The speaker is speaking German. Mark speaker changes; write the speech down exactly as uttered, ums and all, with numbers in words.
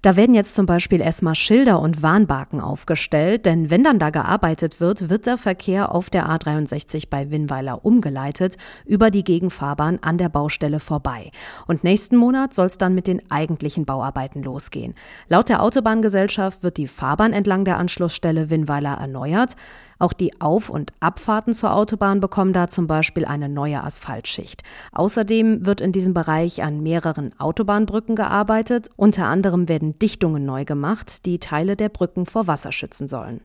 Speaker 1: Da werden jetzt zum Beispiel erstmal Schilder und Warnbarken aufgestellt, denn wenn dann da gearbeitet wird, wird der Verkehr auf der A dreiundsechzig bei Winnweiler umgeleitet, über die Gegenfahrbahn an der Baustelle vorbei. Und nächsten Monat soll es dann mit den eigentlichen Bauarbeiten losgehen. Laut der Autobahngesellschaft wird die Fahrbahn entlang der Anschlussstelle Winnweiler erneuert. Auch die Auf- und Abfahrten zur Autobahn bekommen da zum Beispiel eine neue Asphaltschicht. Außerdem wird in diesem Bereich an mehreren Autobahnbrücken gearbeitet. Unter anderem werden Dichtungen neu gemacht, die Teile der Brücken vor Wasser schützen sollen.